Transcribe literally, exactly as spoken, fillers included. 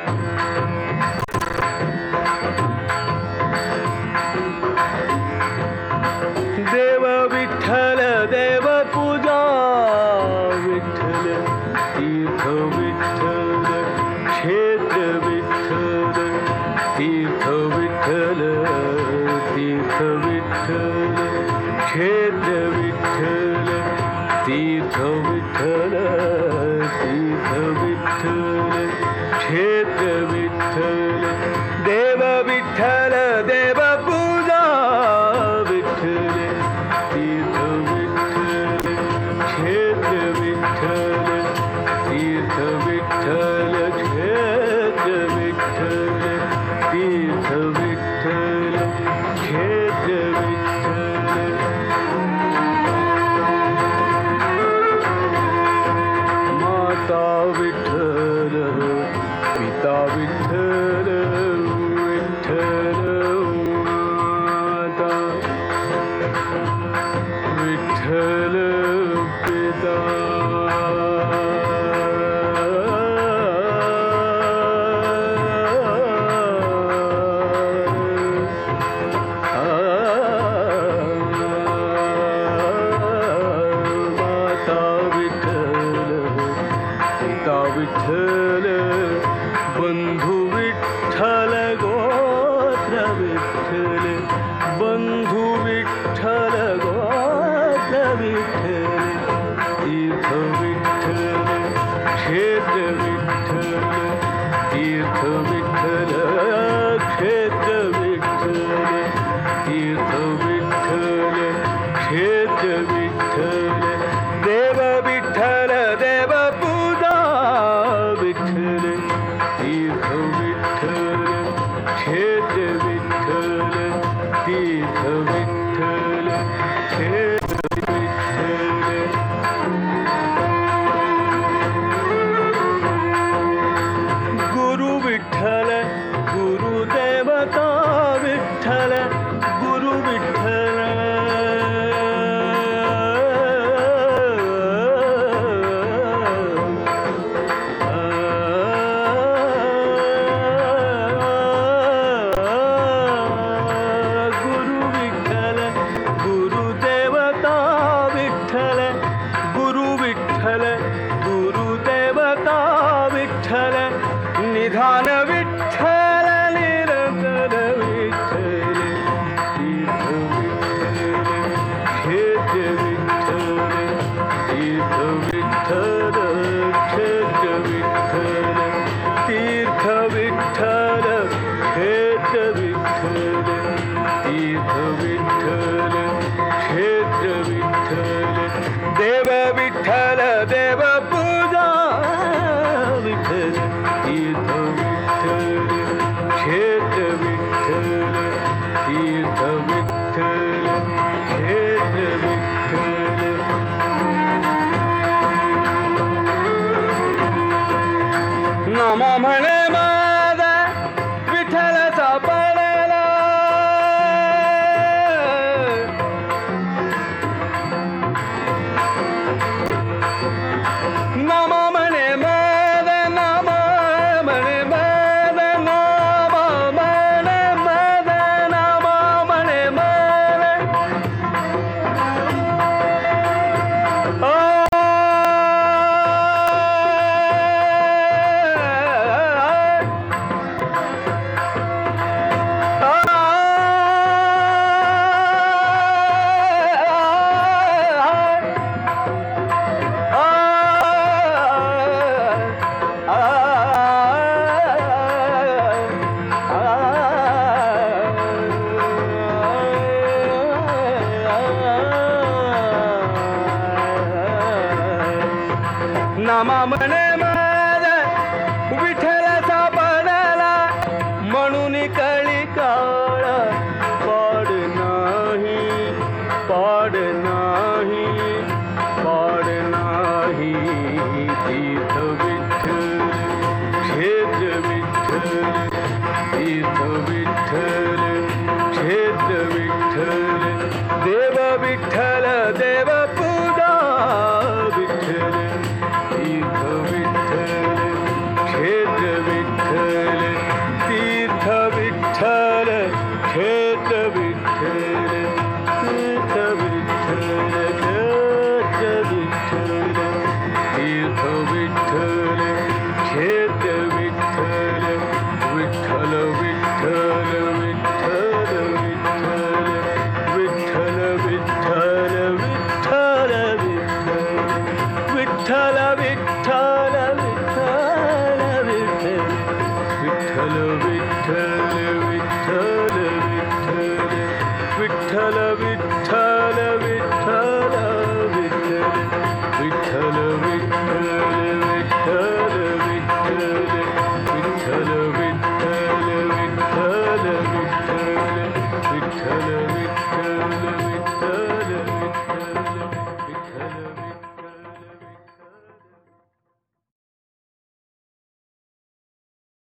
देव विठ्ठल देव पूजा विठ्ठल तीर्थ विठ्ठल क्षेत्र विठ्ठल तीर्थ विठ्ठल तीर्थ विठ्ठल क्षेत्र विठ्ठल तीर्थ विठ्ठल तीर्थ विठ्ठल क्षेत्र विठ्ठल देव विठ्ठल देव पूजा विठ्ठल तीर्थ विठ्ठल क्षेत्र विठ्ठल तीर्थ विठ्ठल क्षेत्र विठ्ठल तीर्थ विठ्ठल क्षेत्र विठ्ठल माता विठ्ठल पिता विठ्ठल विठ्ठल माता विठ्ठल पिता विठ्ठल बंधु विठ्ठल गोत्र विठ्ठल बंधु विठ्ठल गोत्र विठ्ठल तीर्थ विठ्ठल क्षेत्र विठ्ठल तीर्थ विठ्ठल क्षेत्र विठ्ठल तीर्थ विठ्ठल क्षेत्र विठ्ठल देव विठ्ठल देव पूजा विठ्ठल तीर्थ विठ्ठल क्षेत्र विठ्ठल तीर्थ विठ्ठल क्षेत्र विठ्ठल गुरु विठ्ठल गुरुदेवता विठ्ठल गुरु विठ्ठल गुरुदेवता विठ्ठल निधान विठ्ठल निरंतर विठ्ठल तीर्थ विठ्ठल क्षेत्र विठ्ठल तीर्थ विठ्ठल क्षेत्र विठ्ठल तीर्थ विठ्ठल क्षेत्र विठ्ठल देव विठ्ठल देव पूजा विठ्ठल तीर्थ विठ्ठल क्षेत्र विठ्ठल तीर्थ विठ्ठल क्षेत्र विठ्ठल नाम म्हणे माझा विठ्ठल सापडला नाम म्हणे माझा नाम म्हणे माझा नाम म्हणे माझा नाम म्हणे माझा नामा म्हणे माझा विठ्ठल सापडला म्हणून कळी काळ पाड नाही पाड नाही पाड नाही तीर्थ विठ्ठल क्षेत्र विठ्ठल तीर्थ विठ्ठल क्षेत्र विठ्ठल देव विठ्ठल देव पूजा विठ्ठल तीर्थ विठ्ठल क्षेत्र विठ्ठल विठ्ठल